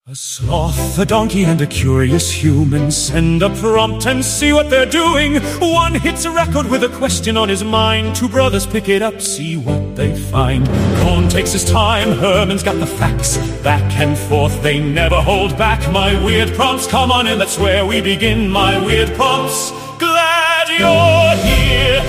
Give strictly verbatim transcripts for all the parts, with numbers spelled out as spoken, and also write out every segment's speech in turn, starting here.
A sloth, a donkey, and a curious human send a prompt and see what they're doing. One hits a record with a question on his mind. Two brothers pick it up, see what they find. Cohn takes his time, Herman's got the facts. Back and forth, they never hold back. My weird prompts, come on in, that's where we begin. My weird prompts, glad you're here.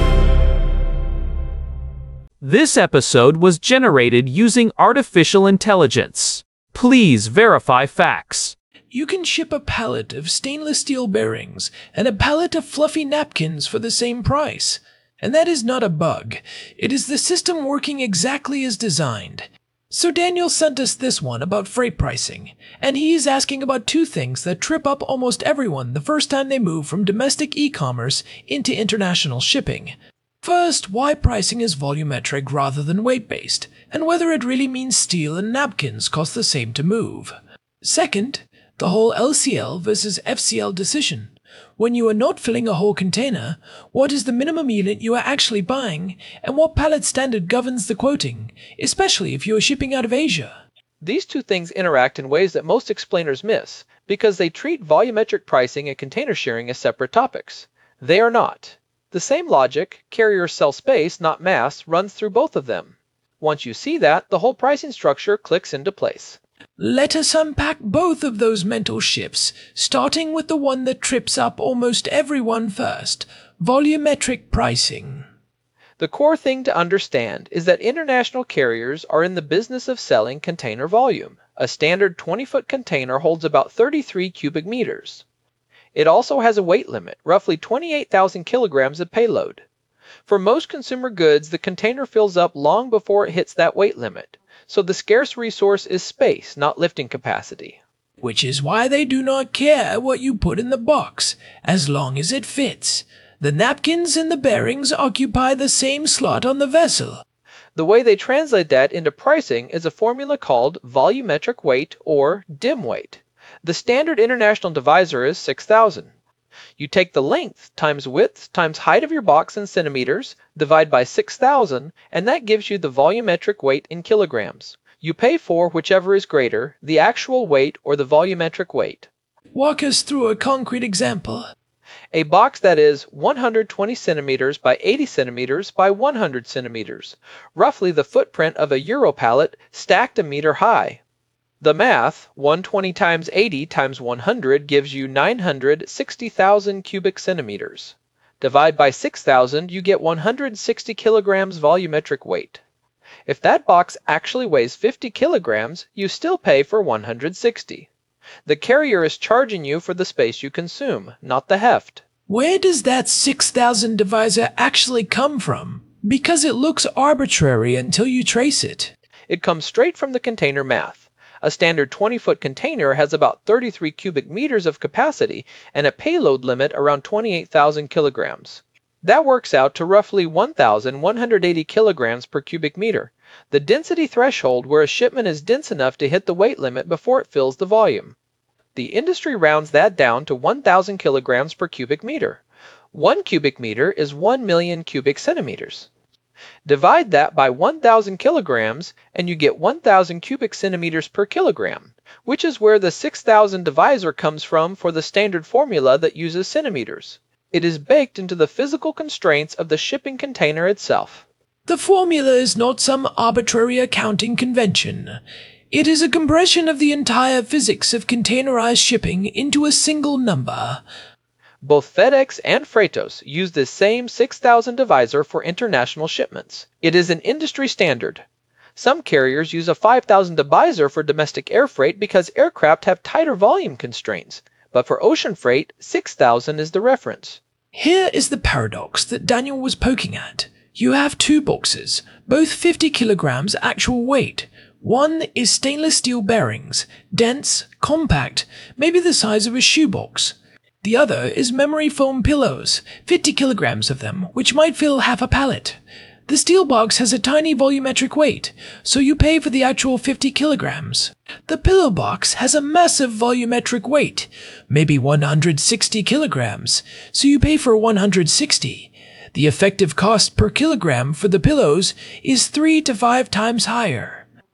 This episode was generated using artificial intelligence. Please verify facts. You can ship a pallet of stainless steel bearings and a pallet of fluffy napkins for the same price. And that is not a bug. It is the system working exactly as designed. So Daniel sent us this one about freight pricing, and he is asking about two things that trip up almost everyone the first time they move from domestic e-commerce into international shipping. First, why pricing is volumetric rather than weight-based, and whether it really means steel and napkins cost the same to move. Second, the whole L C L versus F C L decision. When you are not filling a whole container, what is the minimum unit you are actually buying, and what pallet standard governs the quoting, especially if you are shipping out of Asia? These two things interact in ways that most explainers miss, because they treat volumetric pricing and container sharing as separate topics. They are not. The same logic, carriers sell space, not mass, runs through both of them. Once you see that, the whole pricing structure clicks into place. Let us unpack both of those mental shifts, starting with the one that trips up almost everyone first, volumetric pricing. The core thing to understand is that international carriers are in the business of selling container volume. A standard twenty-foot container holds about thirty-three cubic meters. It also has a weight limit, roughly twenty-eight thousand kilograms of payload. For most consumer goods, the container fills up long before it hits that weight limit, so the scarce resource is space, not lifting capacity. Which is why they do not care what you put in the box, as long as it fits. The napkins and the bearings occupy the same slot on the vessel. The way they translate that into pricing is a formula called volumetric weight, or D I M weight. The standard international divisor is six thousand. You take the length times width times height of your box in centimeters, divide by six thousand, and that gives you the volumetric weight in kilograms. You pay for whichever is greater, the actual weight or the volumetric weight. Walk us through a concrete example. A box that is one hundred twenty centimeters by eighty centimeters by one hundred centimeters, roughly the footprint of a Euro pallet stacked a meter high. The math, one hundred twenty times eighty times one hundred, gives you nine hundred sixty thousand cubic centimeters. Divide by six thousand, you get one hundred sixty kilograms volumetric weight. If that box actually weighs fifty kilograms, you still pay for one hundred sixty. The carrier is charging you for the space you consume, not the heft. Where does that six thousand divisor actually come from? Because it looks arbitrary until you trace it. It comes straight from the container math. A standard twenty-foot container has about thirty-three cubic meters of capacity and a payload limit around twenty-eight thousand kilograms. That works out to roughly one thousand one hundred eighty kilograms per cubic meter, the density threshold where a shipment is dense enough to hit the weight limit before it fills the volume. The industry rounds that down to one thousand kilograms per cubic meter. One cubic meter is one million cubic centimeters. Divide that by one thousand kilograms and you get one thousand cubic centimeters per kilogram, which is where the six thousand divisor comes from for the standard formula that uses centimeters. It is baked into the physical constraints of the shipping container itself. The formula is not some arbitrary accounting convention. It is a compression of the entire physics of containerized shipping into a single number. Both FedEx and Freightos use this same six thousand divisor for international shipments. It is an industry standard. Some carriers use a five thousand divisor for domestic air freight because aircraft have tighter volume constraints, but for ocean freight, six thousand is the reference. Here is the paradox that Daniel was poking at. You have two boxes, both fifty kilograms actual weight. One is stainless steel bearings, dense, compact, maybe the size of a shoebox. The other is memory foam pillows, fifty kilograms of them, which might fill half a pallet. The steel box has a tiny volumetric weight, so you pay for the actual fifty kilograms. The pillow box has a massive volumetric weight, maybe one hundred sixty kilograms, so you pay for one hundred sixty. The effective cost per kilogram for the pillows is three to five times higher.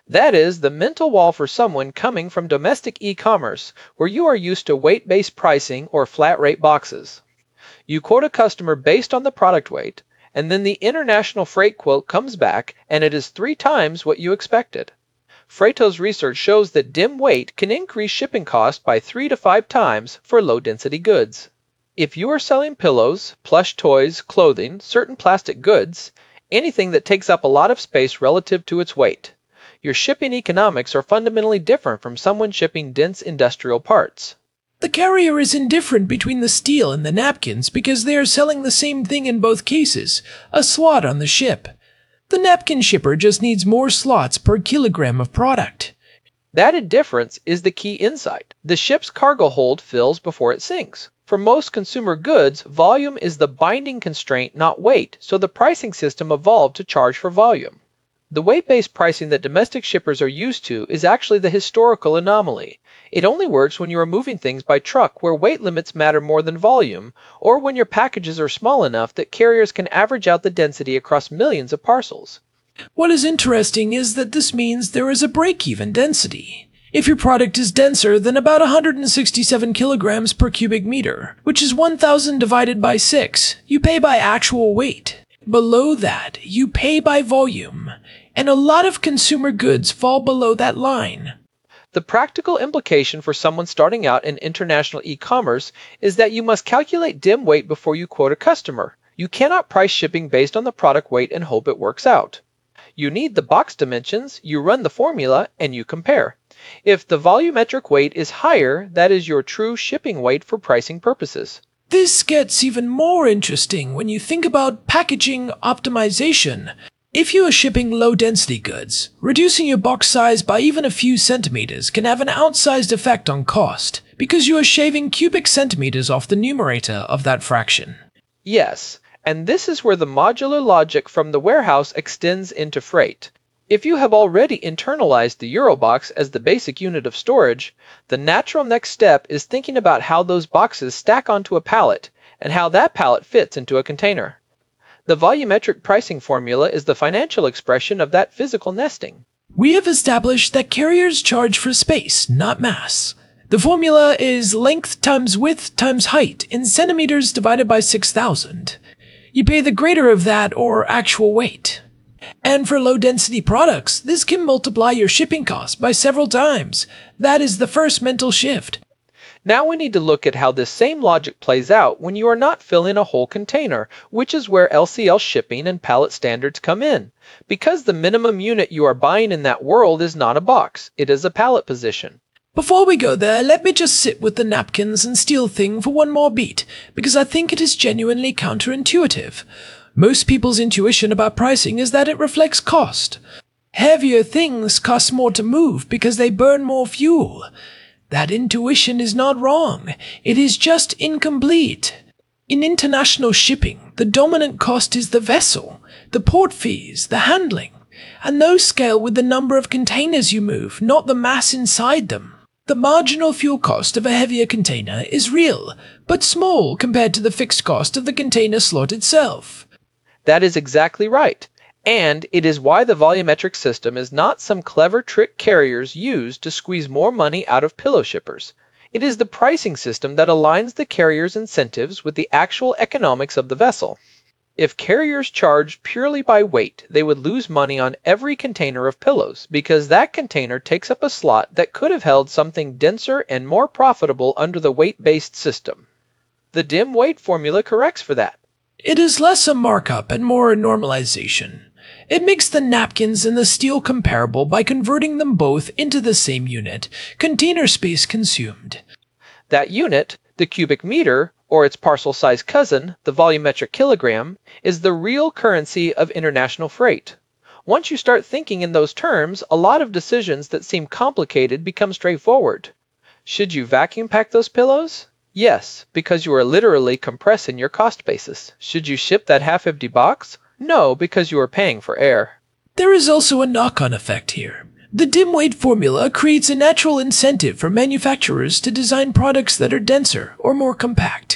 That is the mental wall for someone coming from domestic e-commerce, where you are used to weight-based pricing or flat-rate boxes. You quote a customer based on the product weight, and then the international freight quote comes back and it is three times what you expected. Freightos research shows that dim weight can increase shipping costs by three to five times for low-density goods. If you are selling pillows, plush toys, clothing, certain plastic goods, anything that takes up a lot of space relative to its weight, your shipping economics are fundamentally different from someone shipping dense industrial parts. The carrier is indifferent between the steel and the napkins because they are selling the same thing in both cases, a slot on the ship. The napkin shipper just needs more slots per kilogram of product. That indifference is the key insight. The ship's cargo hold fills before it sinks. For most consumer goods, volume is the binding constraint, not weight, so the pricing system evolved to charge for volume. The weight-based pricing that domestic shippers are used to is actually the historical anomaly. It only works when you are moving things by truck where weight limits matter more than volume, or when your packages are small enough that carriers can average out the density across millions of parcels. What is interesting is that this means there is a break-even density. If your product is denser than about one hundred sixty-seven kilograms per cubic meter, which is one thousand divided by six, you pay by actual weight. Below that, you pay by volume, and a lot of consumer goods fall below that line. The practical implication for someone starting out in international e-commerce is that you must calculate dim weight before you quote a customer. You cannot price shipping based on the product weight and hope it works out. You need the box dimensions, you run the formula, and you compare. If the volumetric weight is higher, that is your true shipping weight for pricing purposes. This gets even more interesting when you think about packaging optimization. If you are shipping low-density goods, reducing your box size by even a few centimeters can have an outsized effect on cost, because you are shaving cubic centimeters off the numerator of that fraction. Yes, and this is where the modular logic from the warehouse extends into freight. If you have already internalized the Eurobox as the basic unit of storage, the natural next step is thinking about how those boxes stack onto a pallet, and how that pallet fits into a container. The volumetric pricing formula is the financial expression of that physical nesting. We have established that carriers charge for space, not mass. The formula is length times width times height in centimeters divided by six thousand. You pay the greater of that or actual weight. And for low-density products, this can multiply your shipping costs by several times. That is the first mental shift. Now we need to look at how this same logic plays out when you are not filling a whole container, which is where L C L shipping and pallet standards come in. Because the minimum unit you are buying in that world is not a box, it is a pallet position. Before we go there, let me just sit with the napkins and steel thing for one more beat, because I think it is genuinely counterintuitive. Most people's intuition about pricing is that it reflects cost. Heavier things cost more to move because they burn more fuel. That intuition is not wrong. It is just incomplete. In international shipping, the dominant cost is the vessel, the port fees, the handling, and those scale with the number of containers you move, not the mass inside them. The marginal fuel cost of a heavier container is real, but small compared to the fixed cost of the container slot itself. That is exactly right. And it is why the volumetric system is not some clever trick carriers use to squeeze more money out of pillow shippers. It is the pricing system that aligns the carrier's incentives with the actual economics of the vessel. If carriers charged purely by weight, they would lose money on every container of pillows, because that container takes up a slot that could have held something denser and more profitable under the weight-based system. The dim weight formula corrects for that. It is less a markup and more a normalization. It makes the napkins and the steel comparable by converting them both into the same unit, container space consumed. That unit, the cubic meter, or its parcel size cousin, the volumetric kilogram, is the real currency of international freight. Once you start thinking in those terms, a lot of decisions that seem complicated become straightforward. Should you vacuum pack those pillows? Yes, because you are literally compressing your cost basis. Should you ship that half-empty box? No, because you are paying for air. There is also a knock-on effect here. The dim weight formula creates a natural incentive for manufacturers to design products that are denser or more compact.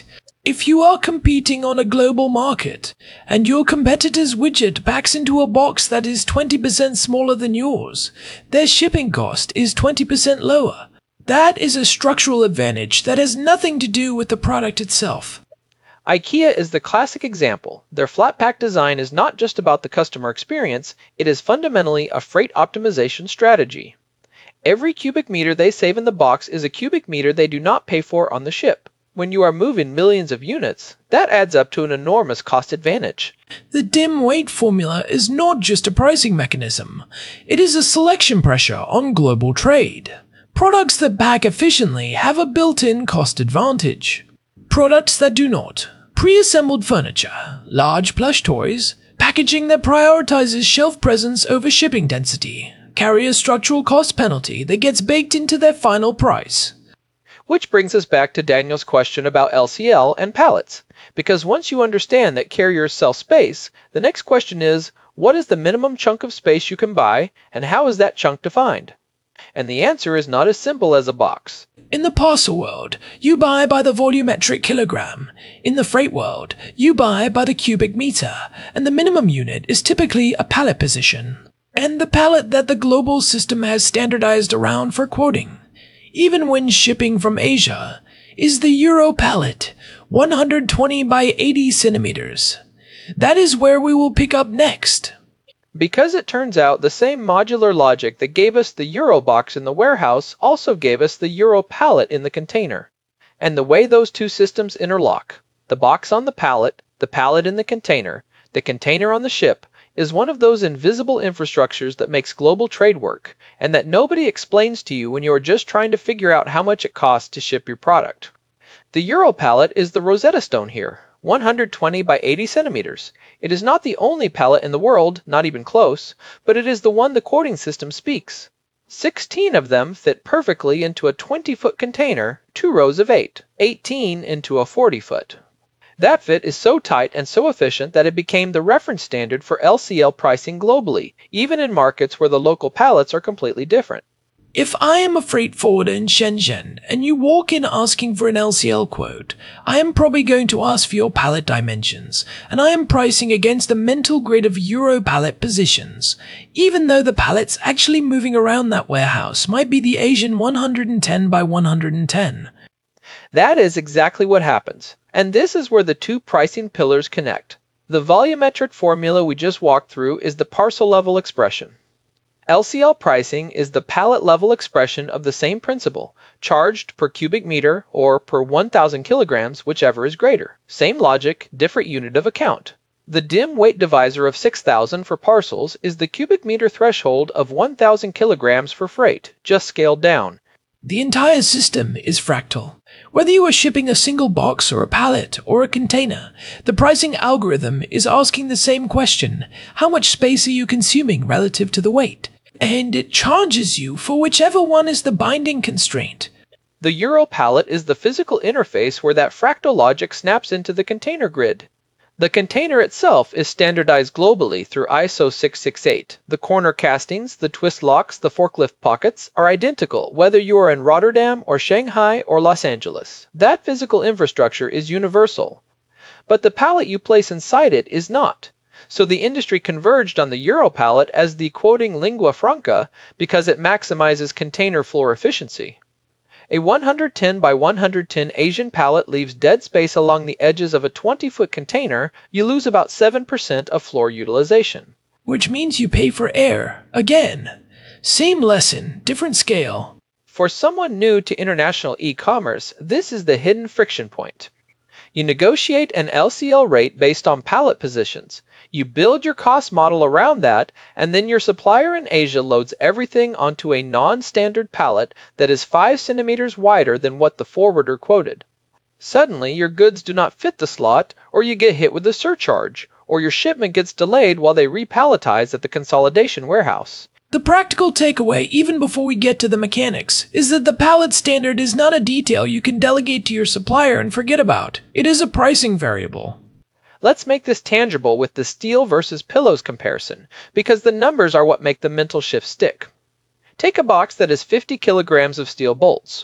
If you are competing on a global market, and your competitor's widget packs into a box that is twenty percent smaller than yours, their shipping cost is twenty percent lower. That is a structural advantage that has nothing to do with the product itself. IKEA is the classic example. Their flat pack design is not just about the customer experience, it is fundamentally a freight optimization strategy. Every cubic meter they save in the box is a cubic meter they do not pay for on the ship. When you are moving millions of units, that adds up to an enormous cost advantage. The dim weight formula is not just a pricing mechanism. It is a selection pressure on global trade. Products that pack efficiently have a built-in cost advantage. Products that do not. Pre-assembled furniture, large plush toys, packaging that prioritizes shelf presence over shipping density, carry a structural cost penalty that gets baked into their final price. Which brings us back to Daniel's question about L C L and pallets. Because once you understand that carriers sell space, the next question is, what is the minimum chunk of space you can buy, and how is that chunk defined? And the answer is not as simple as a box. In the parcel world, you buy by the volumetric kilogram. In the freight world, you buy by the cubic meter, and the minimum unit is typically a pallet position, and the pallet that the global system has standardized around for quoting, even when shipping from Asia, is the Euro pallet, one hundred twenty by eighty centimeters. That is where we will pick up next. Because it turns out the same modular logic that gave us the Euro box in the warehouse also gave us the Euro pallet in the container. And the way those two systems interlock, the box on the pallet, the pallet in the container, the container on the ship, is one of those invisible infrastructures that makes global trade work, and that nobody explains to you when you are just trying to figure out how much it costs to ship your product. The Euro pallet is the Rosetta Stone here, one hundred twenty by eighty centimeters. It is not the only pallet in the world, not even close, but it is the one the quoting system speaks. Sixteen of them fit perfectly into a twenty-foot container, two rows of eight, eighteen into a forty-foot. That fit is so tight and so efficient that it became the reference standard for L C L pricing globally, even in markets where the local pallets are completely different. If I am a freight forwarder in Shenzhen and you walk in asking for an L C L quote, I am probably going to ask for your pallet dimensions, and I am pricing against the mental grid of Euro pallet positions, even though the pallets actually moving around that warehouse might be the Asian one hundred ten by one hundred ten. That is exactly what happens, and this is where the two pricing pillars connect. The volumetric formula we just walked through is the parcel level expression. L C L pricing is the pallet level expression of the same principle, charged per cubic meter or per one thousand kilograms, whichever is greater. Same logic, different unit of account. The dim weight divisor of six thousand for parcels is the cubic meter threshold of one thousand kilograms for freight, just scaled down. The entire system is fractal. Whether you are shipping a single box or a pallet or a container, the pricing algorithm is asking the same question: how much space are you consuming relative to the weight? And it charges you for whichever one is the binding constraint. The Euro pallet is the physical interface where that fractal logic snaps into the container grid. The container itself is standardized globally through I S O six six eight. The corner castings, the twist locks, the forklift pockets are identical whether you are in Rotterdam or Shanghai or Los Angeles. That physical infrastructure is universal. But the pallet you place inside it is not. So the industry converged on the Euro pallet as the quoting lingua franca because it maximizes container floor efficiency. A one hundred ten by one hundred ten Asian pallet leaves dead space along the edges of a twenty-foot container. You lose about seven percent of floor utilization. Which means you pay for air. Again. Same lesson, different scale. For someone new to international e-commerce, this is the hidden friction point. You negotiate an L C L rate based on pallet positions. You build your cost model around that, and then your supplier in Asia loads everything onto a non-standard pallet that is five centimeters wider than what the forwarder quoted. Suddenly, your goods do not fit the slot, or you get hit with a surcharge, or your shipment gets delayed while they repalletize at the consolidation warehouse. The practical takeaway, even before we get to the mechanics, is that the pallet standard is not a detail you can delegate to your supplier and forget about. It is a pricing variable. Let's make this tangible with the steel versus pillows comparison, because the numbers are what make the mental shift stick. Take a box that is fifty kilograms of steel bolts.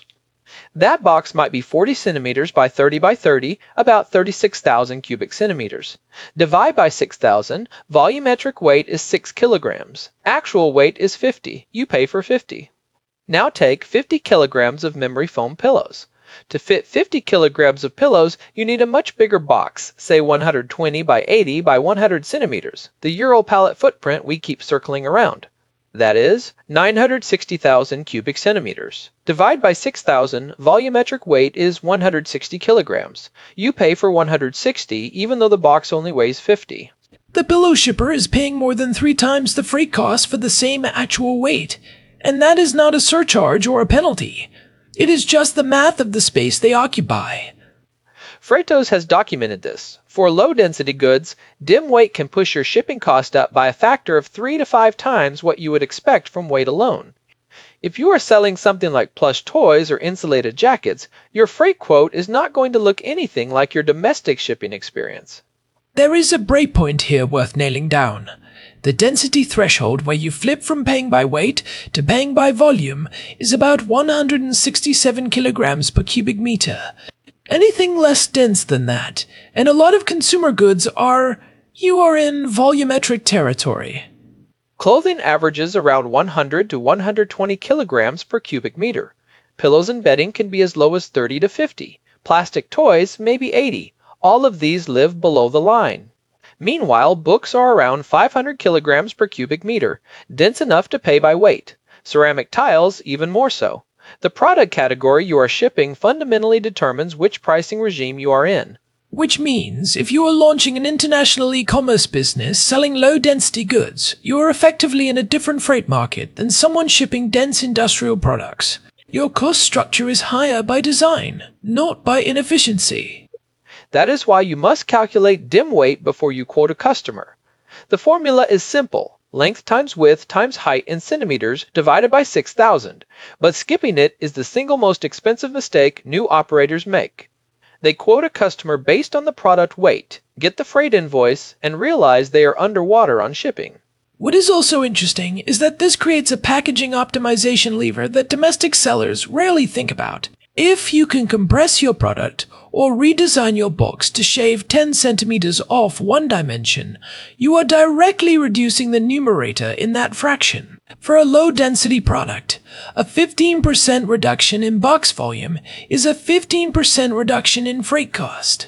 That box might be forty centimeters by thirty by thirty, about thirty-six thousand cubic centimeters. Divide by six thousand, volumetric weight is six kilograms. Actual weight is fifty. You pay for fifty. Now take fifty kilograms of memory foam pillows. To fit fifty kilograms of pillows, you need a much bigger box, say one hundred twenty by eighty by one hundred centimeters, the Euro pallet footprint we keep circling around. That is, nine hundred sixty thousand cubic centimeters. Divide by six thousand, volumetric weight is one hundred sixty kilograms. You pay for one hundred sixty, even though the box only weighs fifty. The pillow shipper is paying more than three times the freight cost for the same actual weight, and that is not a surcharge or a penalty. It is just the math of the space they occupy. Freightos has documented this. For low-density goods, dim weight can push your shipping cost up by a factor of three to five times what you would expect from weight alone. If you are selling something like plush toys or insulated jackets, your freight quote is not going to look anything like your domestic shipping experience. There is a breakpoint here worth nailing down. The density threshold where you flip from paying by weight to paying by volume is about one hundred sixty-seven kilograms per cubic meter. Anything less dense than that, and a lot of consumer goods are, you are in volumetric territory. Clothing averages around one hundred to one hundred twenty kilograms per cubic meter. Pillows and bedding can be as low as thirty to fifty. Plastic toys may be eighty. All of these live below the line. Meanwhile, books are around five hundred kilograms per cubic meter, dense enough to pay by weight. Ceramic tiles even more so. The product category you are shipping fundamentally determines which pricing regime you are in. Which means, if you are launching an international e-commerce business selling low-density goods, you are effectively in a different freight market than someone shipping dense industrial products. Your cost structure is higher by design, not by inefficiency. That is why you must calculate dim weight before you quote a customer. The formula is simple. Length times width times height in centimeters divided by six thousand, but skipping it is the single most expensive mistake new operators make. They quote a customer based on the product weight, get the freight invoice, and realize they are underwater on shipping. What is also interesting is that this creates a packaging optimization lever that domestic sellers rarely think about. If you can compress your product or redesign your box to shave ten centimeters off one dimension, you are directly reducing the numerator in that fraction. For a low-density product, a fifteen percent reduction in box volume is a fifteen percent reduction in freight cost.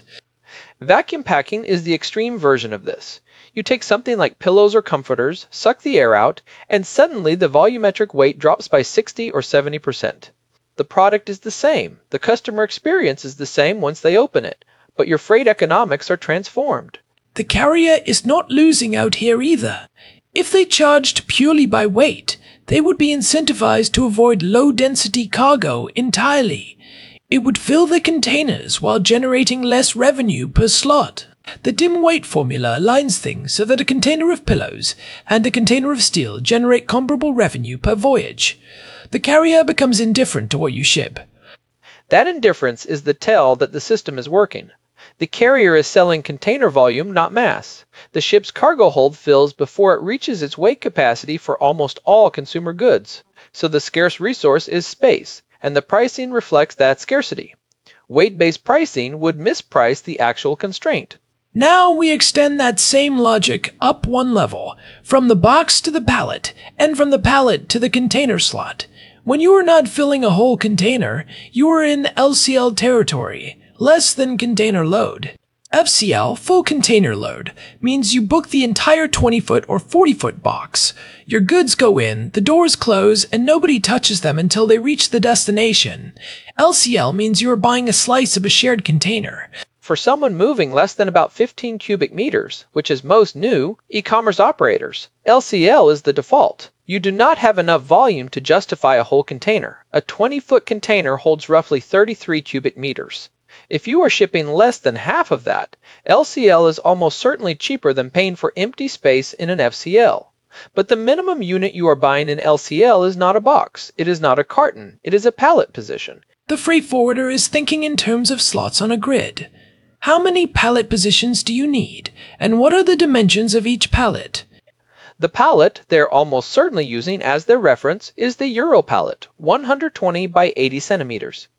Vacuum packing is the extreme version of this. You take something like pillows or comforters, suck the air out, and suddenly the volumetric weight drops by sixty or seventy percent. The product is the same, the customer experience is the same once they open it, but your freight economics are transformed. The carrier is not losing out here either. If they charged purely by weight, they would be incentivized to avoid low-density cargo entirely. It would fill the containers while generating less revenue per slot. The dim weight formula aligns things so that a container of pillows and a container of steel generate comparable revenue per voyage. The carrier becomes indifferent to what you ship. That indifference is the tell that the system is working. The carrier is selling container volume, not mass. The ship's cargo hold fills before it reaches its weight capacity for almost all consumer goods. So the scarce resource is space, and the pricing reflects that scarcity. Weight-based pricing would misprice the actual constraint. Now we extend that same logic up one level, from the box to the pallet, and from the pallet to the container slot. When you are not filling a whole container, you are in L C L territory, less than container load. F C L, full container load, means you book the entire twenty foot or forty foot box. Your goods go in, the doors close, and nobody touches them until they reach the destination. L C L means you are buying a slice of a shared container. For someone moving less than about fifteen cubic meters, which is most new e-commerce operators, L C L is the default. You do not have enough volume to justify a whole container. A twenty foot container holds roughly thirty-three cubic meters. If you are shipping less than half of that, L C L is almost certainly cheaper than paying for empty space in an F C L. But the minimum unit you are buying in L C L is not a box, it is not a carton, it is a pallet position. The freight forwarder is thinking in terms of slots on a grid. How many pallet positions do you need, and what are the dimensions of each pallet? The pallet they're almost certainly using as their reference is the Euro pallet, one hundred twenty by eighty centimeters.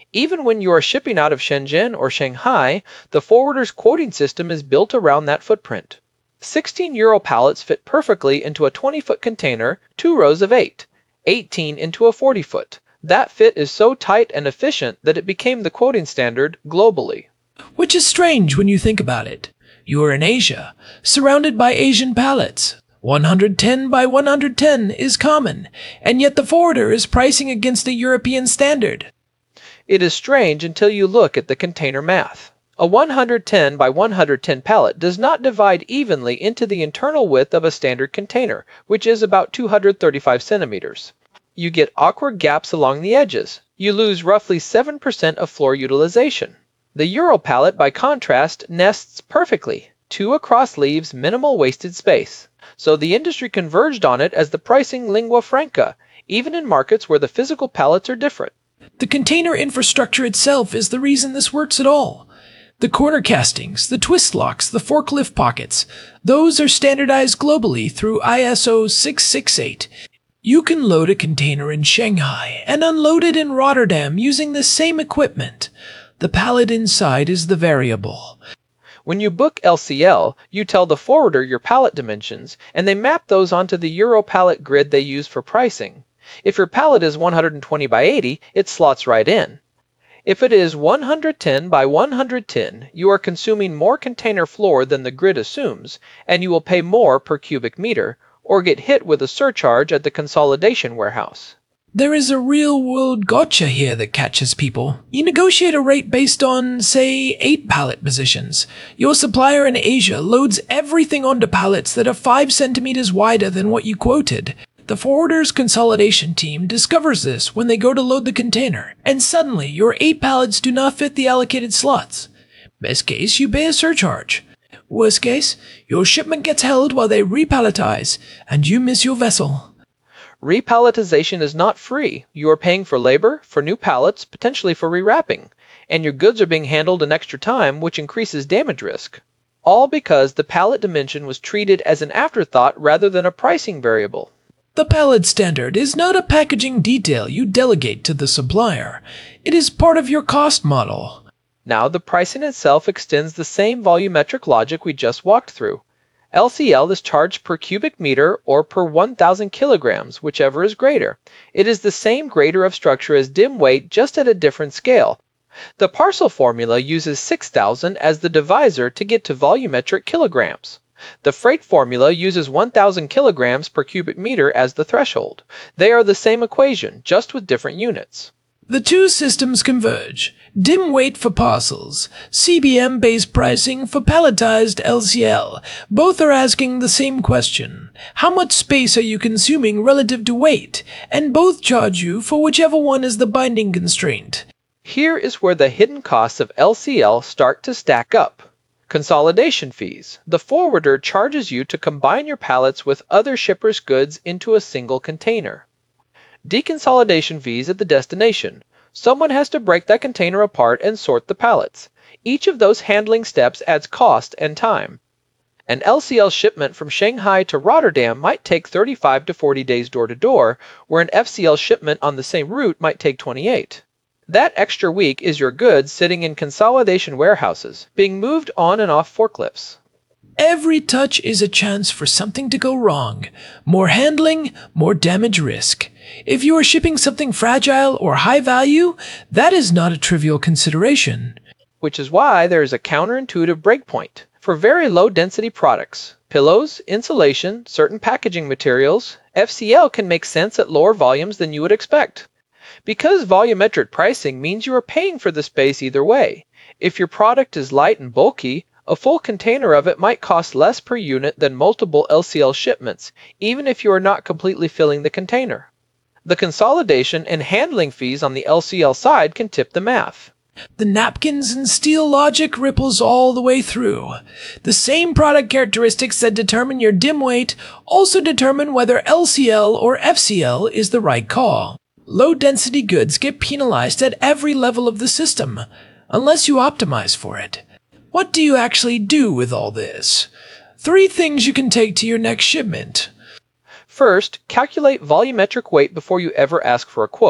Even when you are shipping out of Shenzhen or Shanghai, the forwarder's quoting system is built around that footprint. sixteen Euro pallets fit perfectly into a twenty-foot container, two rows of eight, eighteen into a forty-foot. That fit is so tight and efficient that it became the quoting standard globally. Which is strange when you think about it. You are in Asia, surrounded by Asian pallets. one hundred ten by one hundred ten is common, and yet the forwarder is pricing against a European standard. It is strange until you look at the container math. A one hundred ten by one hundred ten pallet does not divide evenly into the internal width of a standard container, which is about two hundred thirty-five centimeters. You get awkward gaps along the edges. You lose roughly seven percent of floor utilization. The Euro pallet, by contrast, nests perfectly. Two across leaves minimal wasted space. So the industry converged on it as the pricing lingua franca, even in markets where the physical pallets are different. The container infrastructure itself is the reason this works at all. The corner castings, the twist locks, the forklift pockets, those are standardized globally through I S O six six eight. You can load a container in Shanghai and unload it in Rotterdam using the same equipment. The pallet inside is the variable. When you book L C L, you tell the forwarder your pallet dimensions, and they map those onto the Euro pallet grid they use for pricing. If your pallet is one hundred twenty by eighty, it slots right in. If it is one hundred ten by one hundred ten, you are consuming more container floor than the grid assumes, and you will pay more per cubic meter, or get hit with a surcharge at the consolidation warehouse. There is a real-world gotcha here that catches people. You negotiate a rate based on, say, eight pallet positions. Your supplier in Asia loads everything onto pallets that are five centimeters wider than what you quoted. The forwarder's consolidation team discovers this when they go to load the container, and suddenly your eight pallets do not fit the allocated slots. Best case, you pay a surcharge. Worst case, your shipment gets held while they repalletize, and you miss your vessel. Repalletization is not free. You are paying for labor, for new pallets, potentially for rewrapping, and your goods are being handled in extra time, which increases damage risk. All because the pallet dimension was treated as an afterthought rather than a pricing variable. The pallet standard is not a packaging detail you delegate to the supplier. It is part of your cost model. Now the pricing itself extends the same volumetric logic we just walked through. L C L is charged per cubic meter or per one thousand kilograms, whichever is greater. It is the same grader of structure as dim weight, just at a different scale. The parcel formula uses six thousand as the divisor to get to volumetric kilograms. The freight formula uses one thousand kilograms per cubic meter as the threshold. They are the same equation, just with different units. The two systems converge. Dim weight for parcels, C B M-based pricing for palletized L C L. Both are asking the same question. How much space are you consuming relative to weight? And both charge you for whichever one is the binding constraint. Here is where the hidden costs of L C L start to stack up. Consolidation fees. The forwarder charges you to combine your pallets with other shippers' goods into a single container. Deconsolidation fees at the destination. Someone has to break that container apart and sort the pallets. Each of those handling steps adds cost and time. An L C L shipment from Shanghai to Rotterdam might take thirty-five to forty days door to door, where an F C L shipment on the same route might take twenty-eight. That extra week is your goods sitting in consolidation warehouses, being moved on and off forklifts. Every touch is a chance for something to go wrong. More handling, more damage risk. If you are shipping something fragile or high value, that is not a trivial consideration. Which is why there is a counterintuitive breakpoint. For very low-density products, pillows, insulation, certain packaging materials, F C L can make sense at lower volumes than you would expect. Because volumetric pricing means you are paying for the space either way. If your product is light and bulky, a full container of it might cost less per unit than multiple L C L shipments, even if you are not completely filling the container. The consolidation and handling fees on the L C L side can tip the math. The napkins and steel logic ripples all the way through. The same product characteristics that determine your dim weight also determine whether L C L or F C L is the right call. Low-density goods get penalized at every level of the system, unless you optimize for it. What do you actually do with all this? Three things you can take to your next shipment. First, calculate volumetric weight before you ever ask for a quote.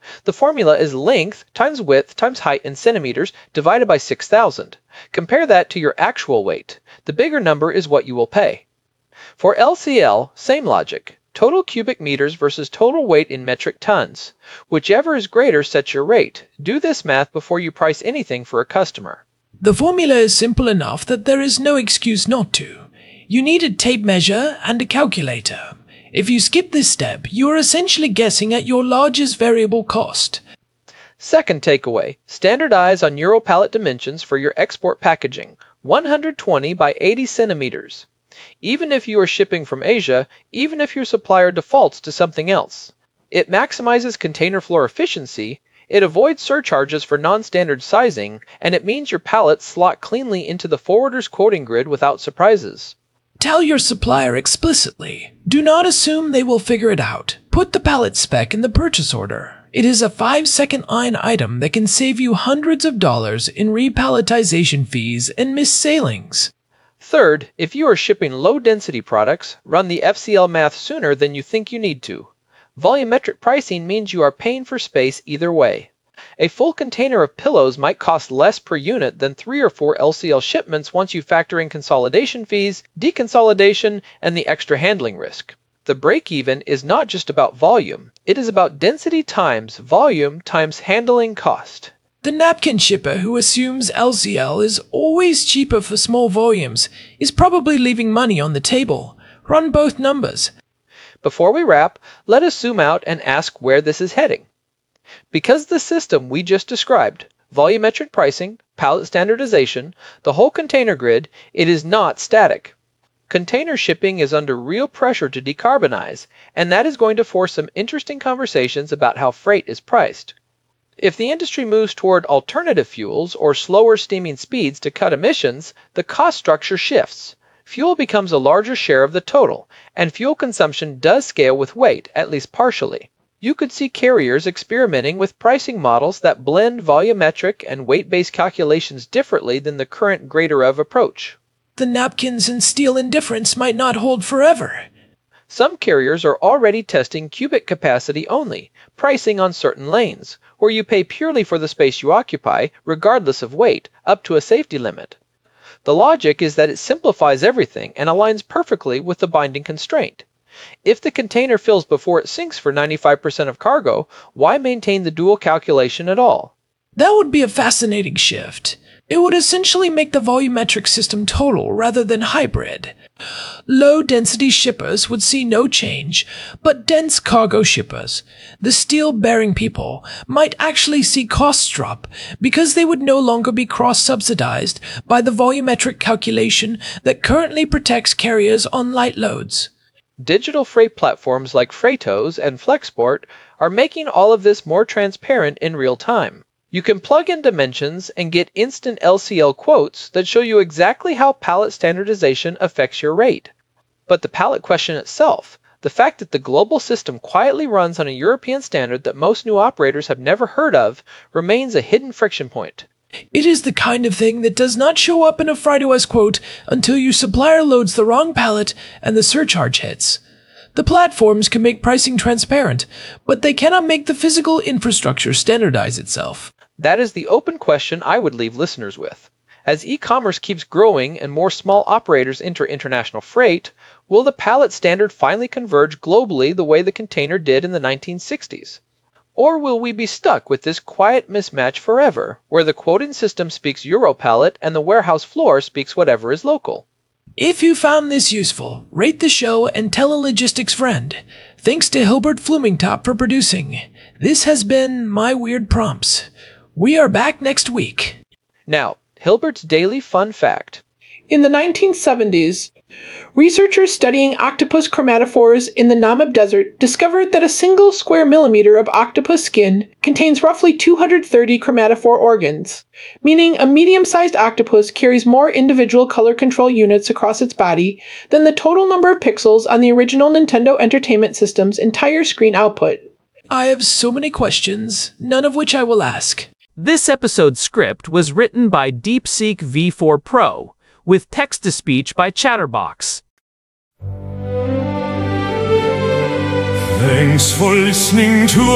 The formula is length times width times height in centimeters divided by six thousand. Compare that to your actual weight. The bigger number is what you will pay. For L C L, same logic. Total cubic meters versus total weight in metric tons. Whichever is greater sets your rate. Do this math before you price anything for a customer. The formula is simple enough that there is no excuse not to. You need a tape measure and a calculator. If you skip this step, you are essentially guessing at your largest variable cost. Second takeaway, standardize on Euro pallet dimensions for your export packaging, one hundred twenty by eighty centimeters. Even if you are shipping from Asia, even if your supplier defaults to something else. It maximizes container floor efficiency, it avoids surcharges for non-standard sizing, and it means your pallets slot cleanly into the forwarder's quoting grid without surprises. Tell your supplier explicitly. Do not assume they will figure it out. Put the pallet spec in the purchase order. It is a five-second line item that can save you hundreds of dollars in repalletization fees and missed sailings. Third, if you are shipping low-density products, run the F C L math sooner than you think you need to. Volumetric pricing means you are paying for space either way. A full container of pillows might cost less per unit than three or four L C L shipments once you factor in consolidation fees, deconsolidation, and the extra handling risk. The break-even is not just about volume, it is about density times volume times handling cost. The napkin shipper who assumes L C L is always cheaper for small volumes is probably leaving money on the table. Run both numbers. Before we wrap, let us zoom out and ask where this is heading. Because the system we just described, volumetric pricing, pallet standardization, the whole container grid, it is not static. Container shipping is under real pressure to decarbonize, and that is going to force some interesting conversations about how freight is priced. If the industry moves toward alternative fuels or slower steaming speeds to cut emissions, the cost structure shifts. Fuel becomes a larger share of the total, and fuel consumption does scale with weight, at least partially. You could see carriers experimenting with pricing models that blend volumetric and weight-based calculations differently than the current greater of approach. The napkins and steel indifference might not hold forever. Some carriers are already testing cubic capacity only, pricing on certain lanes, where you pay purely for the space you occupy, regardless of weight, up to a safety limit. The logic is that it simplifies everything and aligns perfectly with the binding constraint. If the container fills before it sinks for ninety-five percent of cargo, why maintain the dual calculation at all? That would be a fascinating shift. It would essentially make the volumetric system total rather than hybrid. Low-density shippers would see no change, but dense cargo shippers, the steel-bearing people, might actually see costs drop because they would no longer be cross-subsidized by the volumetric calculation that currently protects carriers on light loads. Digital freight platforms like Freightos and Flexport are making all of this more transparent in real time. You can plug in dimensions and get instant L C L quotes that show you exactly how pallet standardization affects your rate. But the pallet question itself, the fact that the global system quietly runs on a European standard that most new operators have never heard of, remains a hidden friction point. It is the kind of thing that does not show up in a FreightoS quote until your supplier loads the wrong pallet and the surcharge hits. The platforms can make pricing transparent, but they cannot make the physical infrastructure standardize itself. That is the open question I would leave listeners with. As e-commerce keeps growing and more small operators enter international freight, will the pallet standard finally converge globally the way the container did in the nineteen sixties? Or will we be stuck with this quiet mismatch forever, where the quoting system speaks Euro pallet and the warehouse floor speaks whatever is local? If you found this useful, rate the show and tell a logistics friend. Thanks to Hilbert Flumingtop for producing. This has been My Weird Prompts. We are back next week. Now, Hilbert's daily fun fact. In the nineteen seventies, researchers studying octopus chromatophores in the Namib Desert discovered that a single square millimeter of octopus skin contains roughly two hundred thirty chromatophore organs, meaning a medium-sized octopus carries more individual color control units across its body than the total number of pixels on the original Nintendo Entertainment System's entire screen output. I have so many questions, none of which I will ask. This episode's script was written by DeepSeek V four Pro, with text-to-speech by Chatterbox. Thanks for listening to our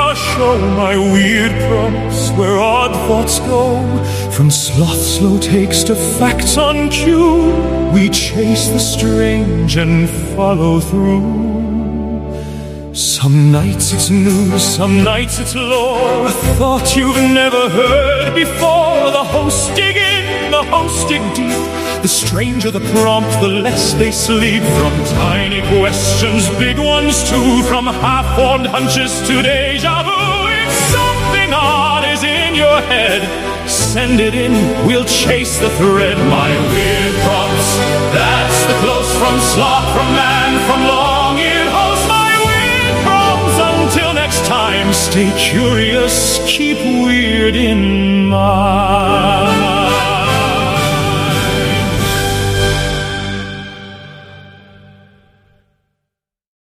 our show, my weird prompts, where odd thoughts go. From sloth's slow takes to facts on cue, we chase the strange and follow through. Some nights it's news, some nights it's lore, a thought you've never heard before. The hosts dig in, the hosts dig deep. The stranger the prompt, the less they sleep. From tiny questions, big ones too. From half-formed hunches to deja vu. If something odd is in your head, send it in, we'll chase the thread. My weird prompts, that's the close from sloth, from man, from long-eared host. My weird prompts, until next time, stay curious, keep weird in mind.